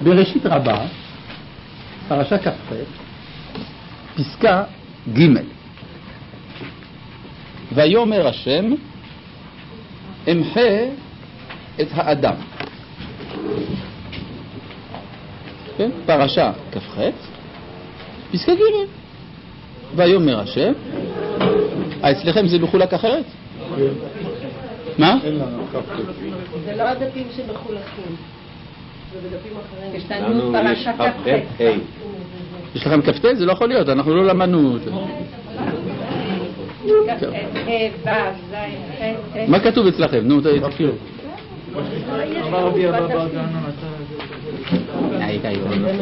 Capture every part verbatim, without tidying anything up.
בראשית רבה, פרשה כ"ח, פסקה ג' ויאמר השם אמחה את האדם. כן? פרשה כ"ח, פסקה ג' ויאמר השם. אצלכם זה מחולק אחרת? מה? זה לא הדפים שמחולקים, זה בדפים אחרים. יש לנו פרשה כ"ח. יש לכם כ"ט? זה לא יכול להיות, אנחנו לא למדנו. מה כתוב אצלכם? נו, תקשיבו. אמר רבי אבא באגן די, די.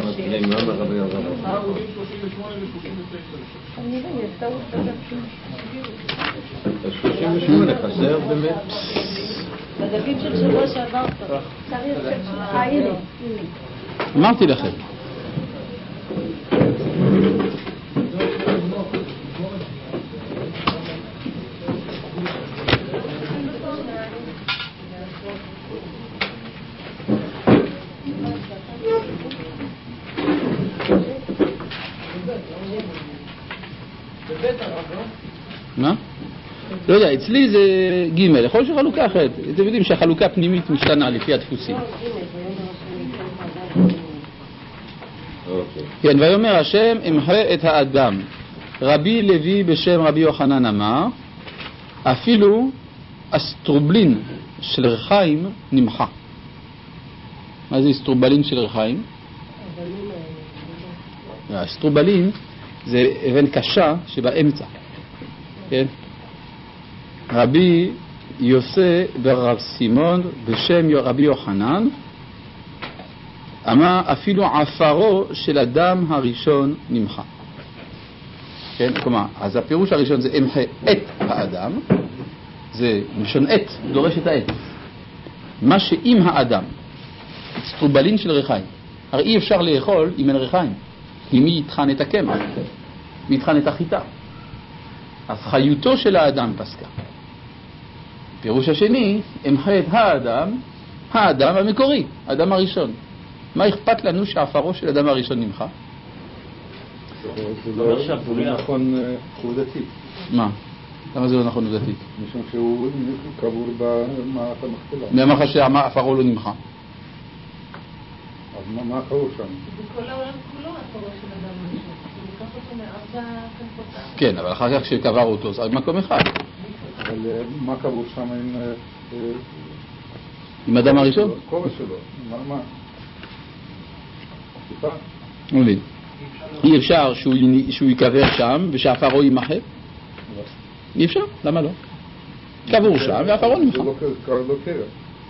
שלושים ושמונה חסר באמת. בדפים של שבוע שעבר טוב. הנה. אמרתי לכם. מה? לא יודע, אצלי זה ג', יכול להיות שחלוקה אחרת. אתם יודעים שהחלוקה הפנימית משתנה לפי הדפוסים. כן, ויאמר השם אמחה את האדם. רבי לוי בשם רבי יוחנן אמר, אפילו אסטרובלין של רחיים נמחה. מה זה אסטרובלין של רחיים? אסטרובלין זה אבן קשה שבאמצע. כן? רבי יוסי ברב סימון בשם רבי יוחנן אמר אפילו עפרו של אדם הראשון נמחה. כן? כלומר, אז הפירוש הראשון זה אמחה את האדם, זה משון את, דורש את העת. מה שאם האדם, אסטרובלין של רחיים, הרי אי אפשר לאכול אם אין רחיים, כי מי יטחן את הקמח? מי יטחן את החיטה? אז חיותו של האדם פסקה. פירוש השני, אמחה את האדם, האדם המקורי, האדם הראשון. מה אכפת לנו שעפרו של האדם הראשון נמחה? זה לא נכון עובדתית. מה? למה זה לא נכון עובדתית? משום שהוא קבור במערת המכפלה. למה שעפרו לא נמחה? אז מה קבור שם? בכל העולם כולו עפרו של אדם הראשון. הוא לקח אותו מארבע כנפותיו. כן, אבל אחר כך שקבר אותו, זה מקום אחד. אבל מה קבור שם עם... עם אדם הראשון? כובע שלו. מה? מה? סליחה? מבין. אי אפשר שהוא, שהוא יקבר שם ושעפרו יימחה? אי אפשר? למה לא? קבור שם ועפרו נמחה. זה לא קבר.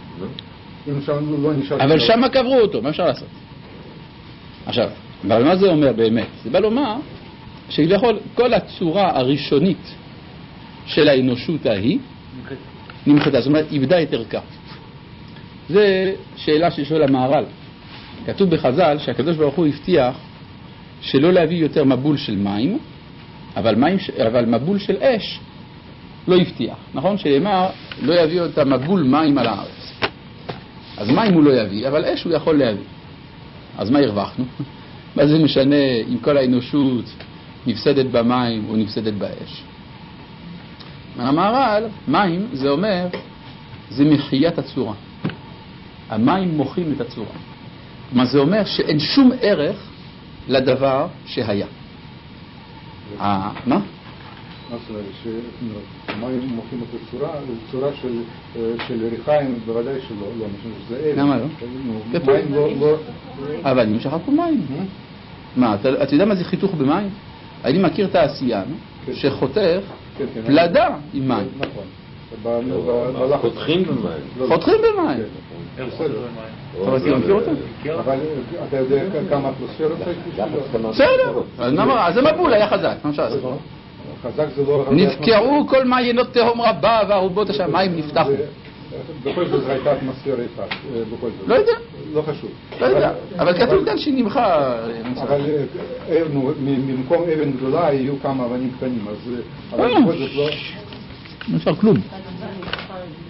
אבל שם קברו אותו, מה אפשר לעשות? עכשיו, אבל מה זה אומר באמת? זה בא לומר שכביכול כל הצורה הראשונית של האנושות ההיא נמחתה, זאת אומרת, איבדה את ערכה. זה שאלה ששואל המהר"ל. כתוב בחז"ל שהקדוש ברוך הוא הבטיח שלא להביא יותר מבול של מים, אבל, מים, אבל מבול של אש לא הבטיח. נכון? שאמר לא יביא אותה מבול מים על הארץ. אז מים הוא לא יביא, אבל אש הוא יכול להביא. אז מה הרווחנו? מה זה משנה אם כל האנושות נפסדת במים או נפסדת באש? המהר"ל, מים זה אומר, זה מחיית הצורה. המים מוחים את הצורה. מה זה אומר? שאין שום ערך לדבר שהיה. אה, מה? מה זאת אומרת? שהמים מוחים את הצורה, צורה של ריחיים בוודאי שלא, לא, משום שזה אל. למה לא? מים לא... אבל אני שחקו מים. מה, אתה יודע מה זה חיתוך במים? אני מכיר תעשיין שחותך פלדה עם מים. נכון. חותכים במים. חותכים במים. אתה מכיר אותו? אבל אתה יודע כמה אטמוספירות צריך? בסדר. אז המבול היה חזק. מה אפשר לעשות? חזק זה לא... נבקעו כל מעיינות תהום רבה וארובות השמיים נפתחו. בכל זאת זו הייתה אטמוספירה אחת. לא יודע. לא חשוב. לא יודע. אבל כתוב כאן שנמחה. אבל במקום אבן גדולה יהיו כמה אבנים קטנים. אז בכל זאת לא... לא אפשר כלום.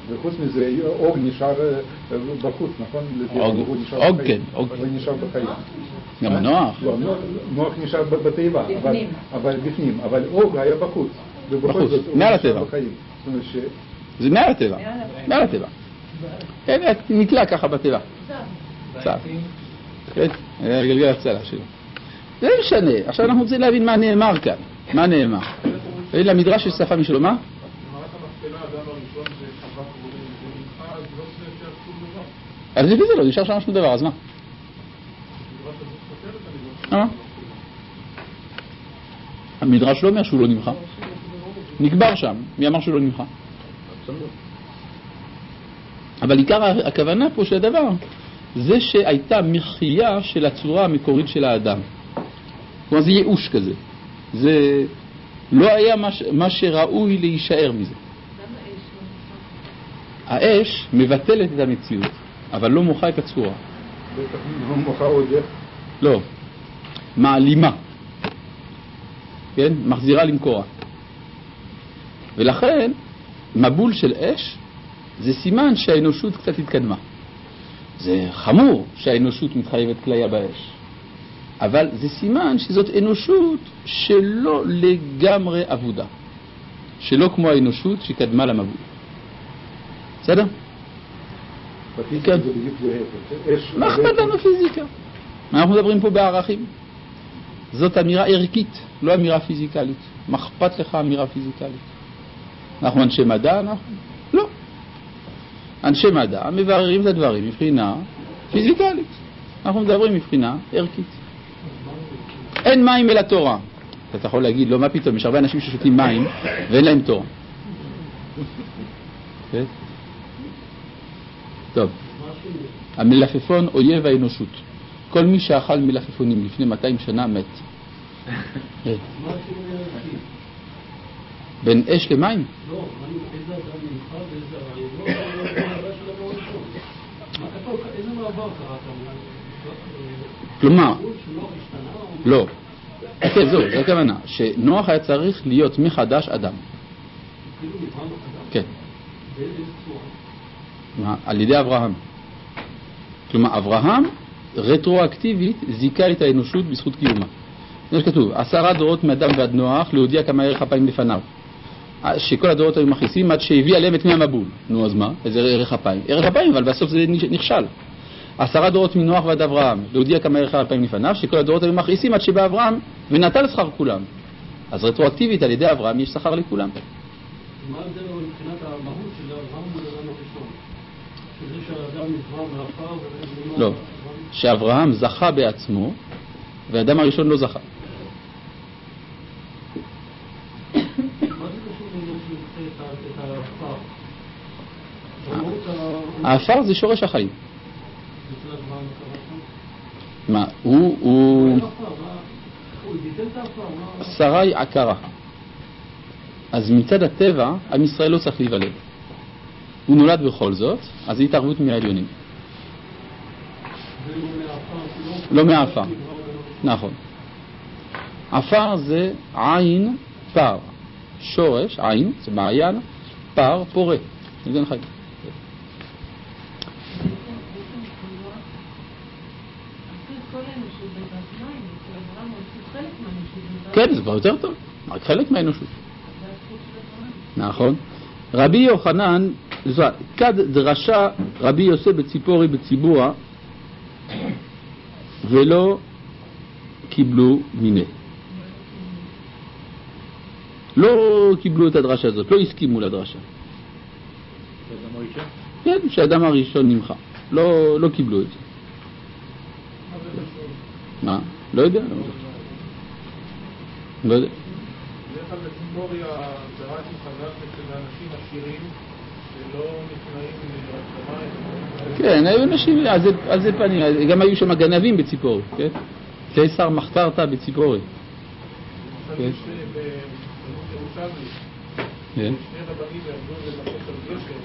וחוץ מזה, אוג נשאר בחוץ, נכון? אוג, כן, אוג. ונשאר בחיים. גם נוח. לא, נוח נשאר בתיבה, אבל בפנים, אבל אוג היה בחוץ. בחוץ, מעל הטבע. זה מעל הטבע, מעל הטבע. כן, נתלה ככה בטבע. צער. כן, היה גלגל הצלה שלו. זה משנה, עכשיו אנחנו רוצים להבין מה נאמר כאן. מה נאמר? למדרש יש שפה משלו, מה? אז לפי זה לא, נשאר שם שום דבר, אז מה? מה? המדרש לא אומר שהוא לא נמחה. נקבר שם, מי אמר שהוא לא נמחה? אבל עיקר הכוונה פה של הדבר זה שהייתה מחייה של הצורה המקורית של האדם. כלומר זה ייאוש כזה. זה לא היה מה, מה שראוי להישאר מזה. האש מבטלת את המציאות, אבל לא מוחה את הצורה. לא מוחה עוד איך? לא. מעלימה. כן? מחזירה למקורה. ולכן, מבול של אש זה סימן שהאנושות קצת התקדמה. זה חמור שהאנושות מתחייבת כליה באש. אבל זה סימן שזאת אנושות שלא לגמרי עבודה. שלא כמו האנושות שקדמה למבול. בסדר? בפיזיקה זה בדיוק זה. מה אכפת לנו פיזיקה? אנחנו מדברים פה בערכים. זאת אמירה ערכית, לא אמירה פיזיקלית. מה אכפת לך אמירה פיזיקלית? אנחנו אנשי מדע, אנחנו? לא. אנשי מדע מבררים את הדברים מבחינה פיזיקלית. אנחנו מדברים מבחינה ערכית. אין מים אלא תורה. אתה יכול להגיד, לא, מה פתאום? יש הרבה אנשים ששותים מים ואין להם תורה. כן? טוב. המלפפון אויב האנושות. כל מי שאכל מלפפונים לפני מאתיים שנה מת. בין אש למים? לא, איזה אדם נמחה ואיזה רעיון, מה כתוב, איזה מעבר קראת? כלומר, לא. כן, זהו, זו הכוונה, שנוח היה צריך להיות מחדש אדם. כאילו נברא מחדש? כן. באיזה צורה? על ידי אברהם. כלומר, אברהם רטרואקטיבית זיקה את האנושות בזכות קיומה. זה שכתוב, עשרה דורות מאדם ועד נוח להודיע כמה ערך אפיים לפניו. שכל הדורות היו מכניסים עד שהביא עליהם את מי המבול. נו, אז מה? איזה ערך אפיים? ערך אפיים, אבל בסוף זה נכשל. עשרה דורות מנוח ועד אברהם להודיע כמה ערך אפיים לפניו, שכל הדורות היו מכניסים עד שבא אברהם ונטל שכר כולם. אז רטרואקטיבית על ידי אברהם יש שכר לכולם. מה ההבדל מבחינת המהות של אברהם ולאדם הראשון? שזה שהאדם נברא מעפר ולאדם... לא, שאברהם זכה בעצמו והאדם הראשון לא זכה. האפר זה שורש החיים. מה? הוא... הוא... שרי עקרה. אז מצד הטבע, עם ישראל לא צריך להיוולד. הוא נולד בכל זאת, אז היא התערבות מהעליונים. לא מהאפר. נכון. אפר זה עין פר. שורש, עין, זה מעיין, פר, פורה. זה נחי. כן, זה כבר יותר טוב. רק חלק מהאנושות. נכון. רבי יוחנן, כד דרשה רבי יוסף בציפורי בציבורה ולא קיבלו מיני. לא קיבלו את הדרשה הזאת, לא הסכימו לדרשה. שהאדם הראשון? כן, שהאדם הראשון נמחה. לא, לא קיבלו את זה. מה? לא יודע. לא יודע. בדרך כלל בציפורי ההגדרה שחז"ל אצל האנשים עשירים שלא נכנעים לרצמה. כן, היו אנשים, על זה פנים, גם היו שם גנבים בציפורי, כן? קיסר מחתרת בציפורי. יש בירושלמי שני רבנים ירדו לבקש על גשם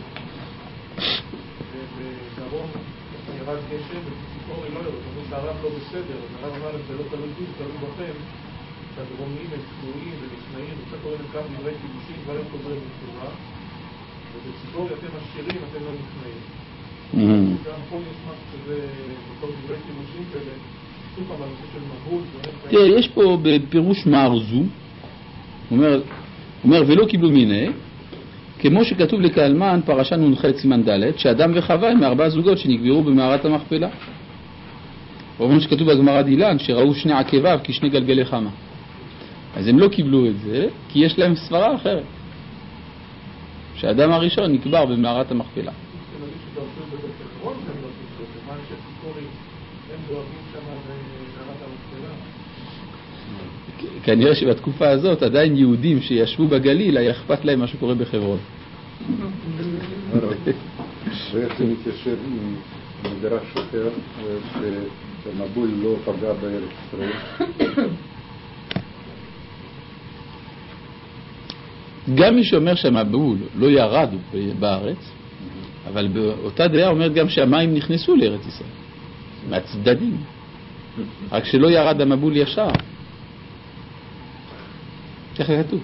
ובדרום ירד גשם ובציפורי לא ירד, אומרים שהרב לא בסדר, הרב אמר להם זה לא תלוי בי, תלוי בכם, שהדרומיים הם צבועים ונכנעים וקצת קוראים לכם דברי קידושים ואין חוזרים בתשובה, ובציפורי אתם עשירים, אתם לא נכנעים. גם פה נשמע שזה בתור דברי פירושים כאלה, סוף פעם הנושא של מבול. תראה, יש פה בפירוש מערזו, הוא אומר, אומר ולא קיבלו מיני, כמו שכתוב לקלמן פרשה נ"ח סימן ד', שאדם וחווה הם מארבעה זוגות שנקברו במערת המכפלה. או שכתוב בגמרא דילן שראו שני עקביו כשני גלגלי חמה. אז הם לא קיבלו את זה כי יש להם סברה אחרת, שהאדם הראשון נקבר במערת המכפלה. כנראה שבתקופה הזאת עדיין יהודים שישבו בגליל היה אכפת להם מה שקורה בחברון. ואיך זה מתיישב עם מדרש אחר שמבול לא פגע בארץ ישראל? גם מי שאומר שהמבול לא ירד בארץ, אבל באותה דעה אומרת גם שהמים נכנסו לארץ ישראל מהצדדים, רק שלא ירד המבול ישר. ככה כתוב.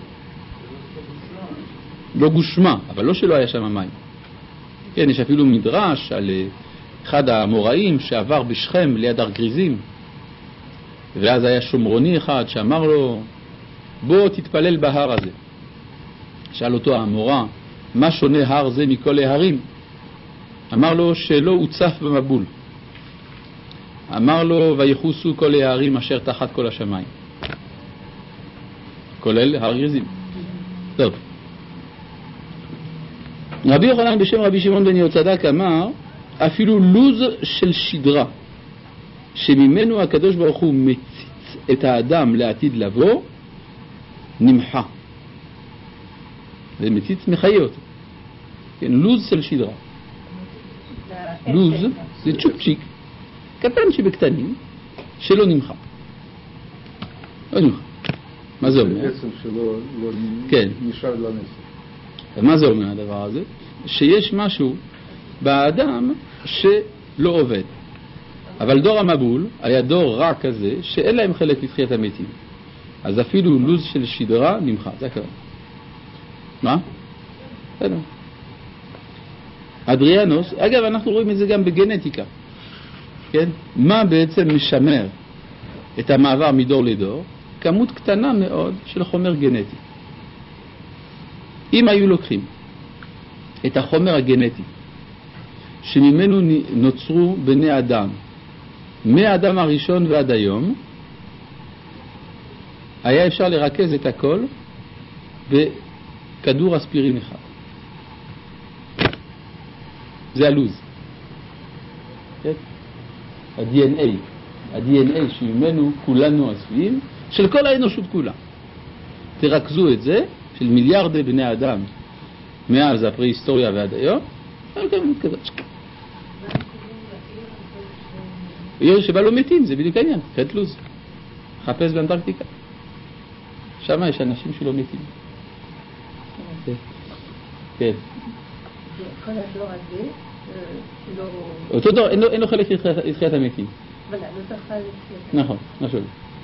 לא גושמה, אבל לא שלא היה שם המים. כן, יש אפילו מדרש על אחד המוראים שעבר בשכם ליד הר גריזים, ואז היה שומרוני אחד שאמר לו, בוא תתפלל בהר הזה. שאל אותו המורה, מה שונה הר זה מכל ההרים? אמר לו שלא הוצף במבול. אמר לו, ויחוסו כל ההרים אשר תחת כל השמיים, כולל הר גריזים. טוב. רבי יוחנן בשם רבי שמעון בן יהוצדק אמר, אפילו לוז של שדרה שממנו הקדוש ברוך הוא מציץ את האדם לעתיד לבוא נמחה. זה מציץ מחיה אותו. כן, לוז של שדרה. לוז זה צ'ופצ'יק קטן שבקטנים שלא נמחה. לא נמחה. מה זה אומר? בעצם שלא כן. נשאר לנסף. מה זה אומר הדבר הזה? שיש משהו באדם שלא עובד. אבל דור המבול היה דור רע כזה שאין להם חלק לתחיית המתים. אז אפילו לוז של שדרה נמחה. זה הכוונה. מה? בסדר. אדריאנוס, אגב אנחנו רואים את זה גם בגנטיקה. כן? מה בעצם משמר את המעבר מדור לדור? כמות קטנה מאוד של חומר גנטי. אם היו לוקחים את החומר הגנטי שממנו נוצרו בני אדם מהאדם הראשון ועד היום, היה אפשר לרכז את הכל בכדור אספירין אחד. זה הלוז. כן? ה-די אן איי. ה-די אן איי שממנו כולנו עשויים, של כל האנושות כולה. תרכזו את זה, של מיליארדי בני אדם, מאז הפרה-היסטוריה ועד היום, אבל גם כזאת. עיר שבה לא מתים, זה בדיוק העניין, חטא לוז. חפש באנטרקטיקה. שם יש אנשים שלא מתים. כן. כל הדור הזה, לא... אותו דור, אין לו חלק לתחיית המתים. אבל לא זכה לתחיית. נכון, משהו.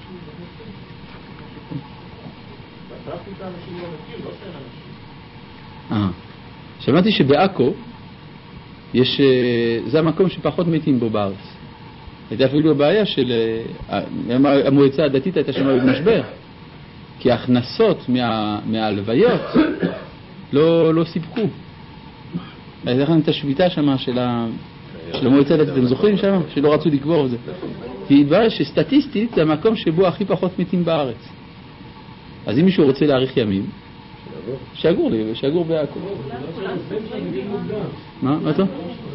בפרקטיקה אנשים לא מתים, לא שאין אנשים. אה. שמעתי שבאקו יש, זה המקום שפחות מתים בו בארץ. הייתה אפילו הבעיה של המועצה הדתית הייתה שם במשבר, כי ההכנסות מה, מהלוויות לא, לא סיפקו. הייתה לכם את השביתה שם של, ה, של המועצה הדתית, אתם זוכרים שם? שלא רצו לקבור את זה. כי התברר שסטטיסטית זה המקום שבו הכי פחות מתים בארץ. אז אם מישהו רוצה להאריך ימים, שיגור לי, שיגור באקו. מה? מה אתה?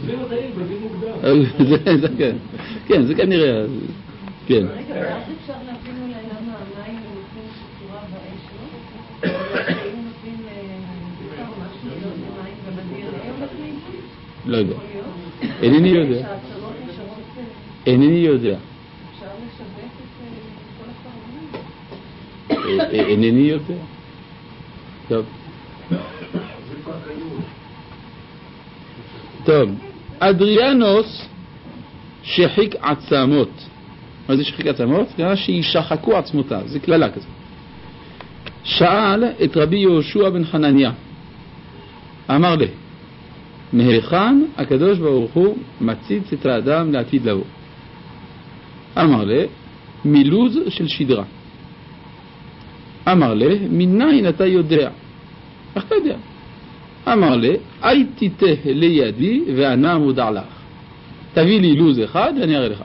זה כן. כן, זה כנראה. כן. רגע, ואז אפשר להבין אולי למה המים נותנים שצורה באש, לא? אם נותנים משהו מים ובדיר, הם נותנים? לא יודע. אינני יודע. אינני יודע. אפשר לשווק את כל הסרבנים? אינני יודע. טוב. טוב. אדריאנוס שחיק עצמות. מה זה שחיק עצמות? זה אומר שישחקו עצמותיו. זה כללה כזה. שאל את רבי יהושע בן חנניה. אמר לי, מהיכן הקדוש ברוך הוא מציץ את האדם לעתיד לבוא? אמר לי, מלוז של שדרה. אמר לי, מניין אתה יודע? איך אתה יודע? אמר לי, אי תיתה לידי ואנה מודע לך. תביא לי לוז אחד ואני אראה לך.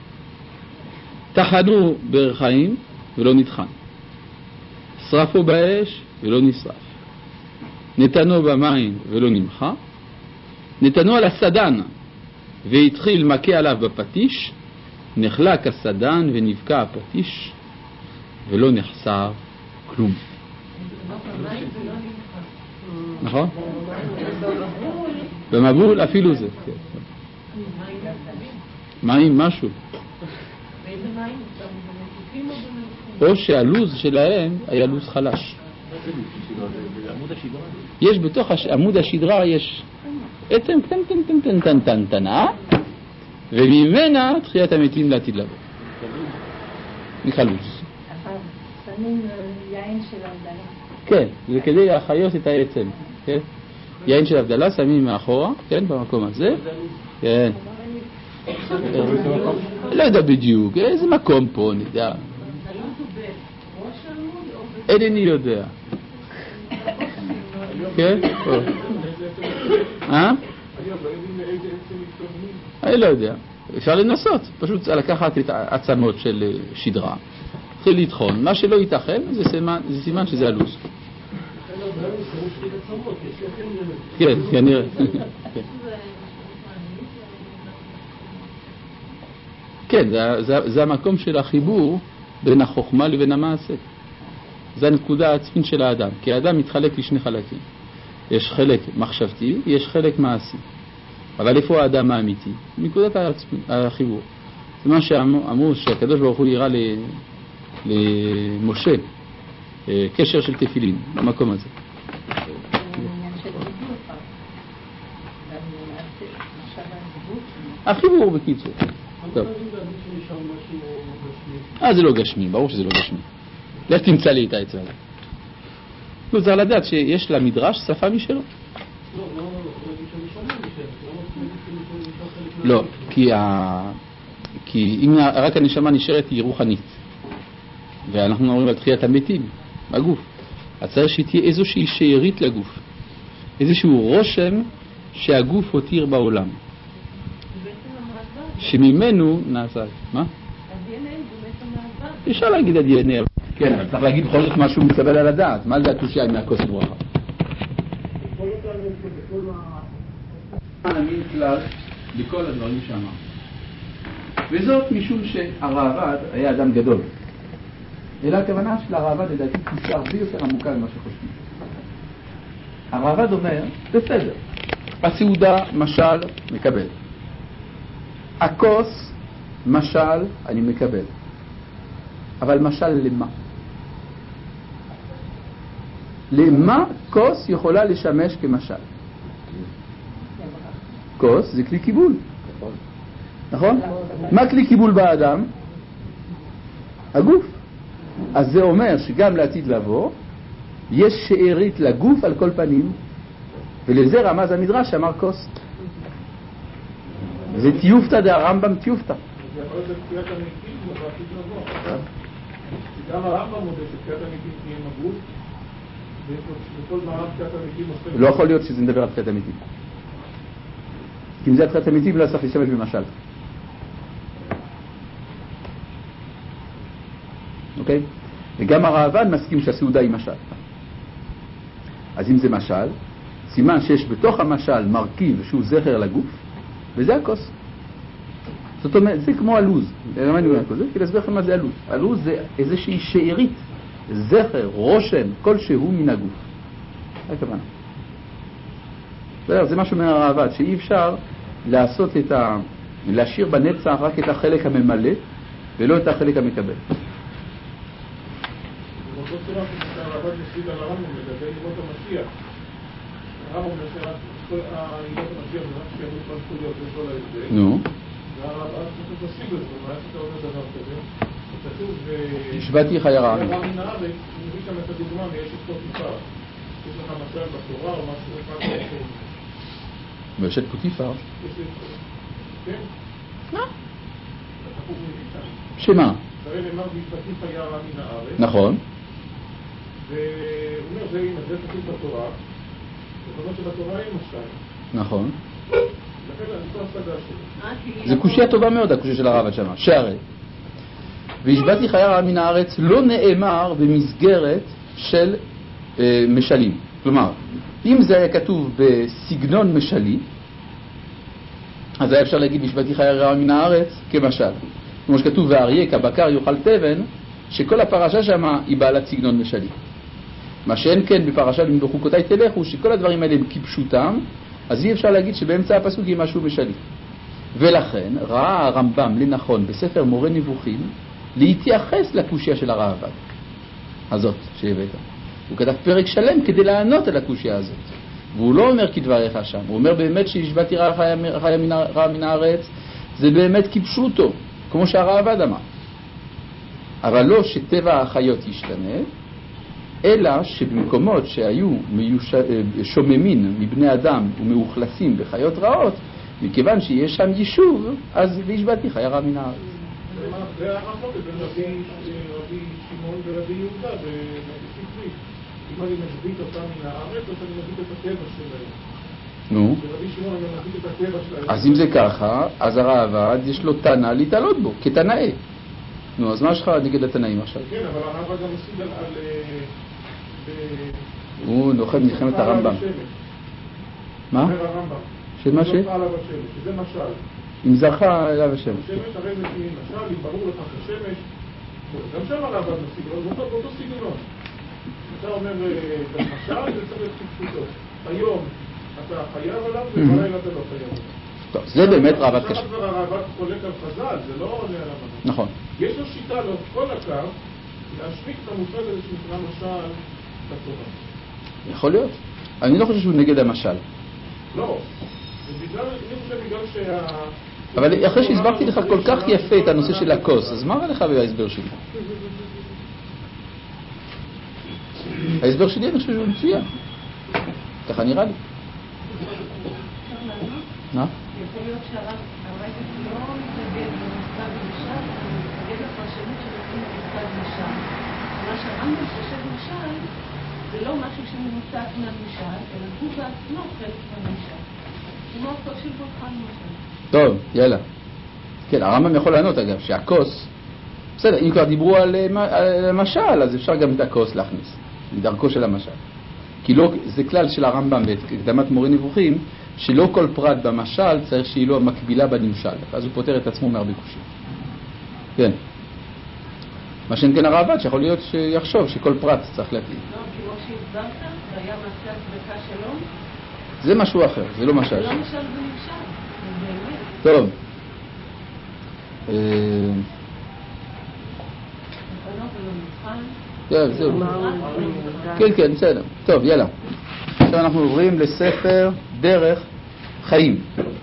תחנו ברחיים ולא נטחן. שרפו באש ולא נשרף. נתנו במים ולא נמחה. נתנו על הסדן והתחיל מכה עליו בפטיש. נחלק הסדן ונבקע הפטיש ולא נחסר כלום. נכון? במבול אפילו זה. מים משהו. או שהלוז שלהם היה לוז חלש. יש בתוך עמוד השדרה יש עצם קטן קטן קטן קטן קטן קטנה, וממנה תחיית המתים לעתיד לבוא. מחלוץ. שמים יין של הבדלה. כן, זה כדי להחיות את העצם. כן? יין של הבדלה שמים מאחורה, כן, במקום הזה. כן. לא יודע בדיוק, איזה מקום פה נדע. אינני יודע. כן? אה? אני לא יודע. אפשר לנסות. פשוט לקחת את העצמות של שדרה. התחיל לטחון. מה שלא ייתכן זה סימן שזה הלוז. כן, כנראה. כן, זה המקום של החיבור בין החוכמה לבין המעשה. זה הנקודה העצמית של האדם. כי האדם מתחלק לשני חלקים. יש חלק מחשבתי, יש חלק מעשי. אבל איפה האדם האמיתי? נקודת החיבור. זה מה שאמרו שהקדוש ברוך הוא יראה למשה, קשר של תפילין, במקום הזה. החיבור בקיצור. טוב. אה, זה לא גשמי, ברור שזה לא גשמי. לך תמצא לי את העצה הזה. לא, צריך לדעת שיש למדרש שפה משלו. לא, כי, ה... כי אם רק הנשמה נשארת היא רוחנית, ואנחנו מדברים על תחיית המתים, בגוף, אז צריך שתהיה איזושהי שארית לגוף, איזשהו רושם שהגוף הותיר בעולם, שממנו נעשה. מה? אפשר להגיד ה-די אן איי, כן, אבל צריך להגיד בכל זאת משהו מתקבל על הדעת. מה זה התושייה מהכוס ברכה? אני כלל בכל הדברים שאמר. וזאת משום שהרעב"ד היה אדם גדול. אלא הכוונה של הרעב"ד לדעתי תפיסה הרבה יותר עמוקה ממה שחושבים. הרעב"ד אומר, בסדר, הסעודה משל מקבל. הכוס משל אני מקבל. אבל משל למה? למה כוס יכולה לשמש כמשל? כוס זה כלי קיבול. נכון? מה כלי קיבול באדם? הגוף. אז זה אומר שגם לעתיד לבוא יש שארית לגוף על כל פנים, ולזה רמז המדרש שאמר כוס. זה תיופתא דהרמב"ם תיופתא. זה יכול להיות תחיית המתים ובעתיד לבוא. גם הרמב"ם מודה שתחיית המתים תהיה מבול, וכל מערב תחיית המתים עושה... לא יכול להיות שזה מדבר על תחיית המתים. כי אם זה תחיית המתים לא צריך להשתמש במשל. אוקיי? וגם הרעב"ד מסכים שהסעודה היא משל. אז אם זה משל, סימן שיש בתוך המשל מרכיב שהוא זכר לגוף, וזה הכוס. זאת אומרת, זה כמו הלוז. למה אני אומר כזה? כי להסביר לכם מה זה הלוז. הלוז זה איזושהי שארית, זכר, רושם, כלשהו מן הגוף. זה הכוונה. זה משהו מהרעב"ד, שאי אפשר לעשות את ה... להשאיר בנצח רק את החלק הממלא, ולא את החלק המקבל. באותו צורה שהרעב"ד מסביב על הרמב"ם לגבי ימות המשיח. הרמב"ם אומר שכל ימות המשיח זה רק שימות מלכויות וכל ההסבר. נו. והרעב"ד פשוט מסביב לזה, מה שאתה אומר דבר כזה? כתוב ו... השבעתי חי הרעמי. הרע מן הארץ, מביא שם את הדוגמה מאשת פוטיפר. יש לך משל בתורה או משהו אחד אחר. באשת פוטיפר. כן? לא. התפוך מביצה. שמה? הרי נאמר משפטים היה רע מן הארץ. נכון. והוא אומר, זה הנה, זה כתוב בתורה. זאת אומרת שבתורה אין משל. נכון. לכן אני פה השגה שלי. זה קושיה טובה מאוד, הקושיה של הרב שמה. שהרי והשבעתי חיה רעה מן הארץ לא נאמר במסגרת של אה, משלים. כלומר, אם זה היה כתוב בסגנון משלי, אז היה אפשר להגיד והשבעתי חיה רעה מן הארץ כמשל. כמו שכתוב והאריה כבקר יאכל תבן, שכל הפרשה שמה היא בעלת סגנון משלי. מה שאין כן בפרשה אם בחוקותיי תלכו, שכל הדברים האלה הם כפשוטם, אז אי אפשר להגיד שבאמצע הפסוק יהיה משהו משלי. ולכן ראה הרמב"ם לנכון בספר מורה נבוכים להתייחס לקושיה של הראב"ד הזאת שהבאת. הוא כתב פרק שלם כדי לענות על הקושיה הזאת. והוא לא אומר כדבריך שם, הוא אומר באמת שהשבעתי רעה מן הארץ, זה באמת כפשוטו, כמו שהראב"ד אמר. אבל לא שטבע החיות ישתנה, אלא שבמקומות שהיו מיוש... שוממים מבני אדם ומאוכלסים בחיות רעות, מכיוון שיש שם יישוב, אז והשבעתי חיה רעה מן הארץ. זה המחלוקת בין רבי שמעון ורבי יהודה בספרי. אם אני משבית אותם מן הארץ, אז אני משבית את הטבע שלהם. נו. ורבי שמעון אני משבית את הטבע שלהם. אז אם זה ככה, אז הראב"ד יש לו תנא להתעלות בו, כתנאי. נו, אז מה שלך נגד התנאים עכשיו? כן, אבל הראב"ד גם משיג על... הוא נוחד מלחמת הרמב"ם. מה? שמה ש? שזה משל. אם זכה אליו השמש. השמש הרי זה משל, אם ברור לך השמש, גם שם הראב"ד משיג, אבל באותו סגנון. אתה אומר, במשל זה צריך להיות כפשוטו. היום אתה חייב עליו ובלילה אתה לא חייב עליו. טוב, זה באמת ראב"ד קשה. עכשיו כבר הראב"ד חולק על חז"ל, זה לא עונה על המנה. נכון. יש לו שיטה לאורך כל הקו להשמיק את המושג הזה שנקרא משל בתורה. יכול להיות. אני לא חושב שהוא נגד המשל. לא. זה בגלל, אני חושב בגלל שה... אבל אחרי שהסברתי לך כל כך יפה את הנושא של הכוס, אז מה רע לך בהסבר שלי? ההסבר שלי אני חושב שהוא מצוין. ככה נראה לי. מה? יכול להיות שהרב לא מתנגד למושג משל, אבל מתנגד לפרשנות שנותנים למושג משל. מה שהרמב"ם חושב משל, זה לא משהו שמנותק מהמשל, אלא הוא בעצמו חלק מהמשל. כמו הכוס של בולחן משל. טוב, יאללה. כן, הרמב"ם יכול לענות אגב, שהכוס, בסדר, אם כבר דיברו על המשל, אז אפשר גם את הכוס להכניס, מדרכו של המשל. כי לא, זה כלל של הרמב"ם בהקדמת מורה נבוכים, שלא כל פרט במשל צריך שהיא לא מקבילה בנמשל. אז הוא פותר את עצמו מהרבה קושיות. כן. מה שאין כן הראב"ד, שיכול להיות שיחשוב שכל פרט צריך להקביל. לא, כמו שהסברת, זה היה מעשה הצדקה שלו. זה משהו אחר, זה לא משל. זה לא משל, זה נמשל. זה באמת. טוב. טוב, זהו. כן, כן, בסדר. טוב, יאללה. עכשיו אנחנו עוברים לספר דרך חיים.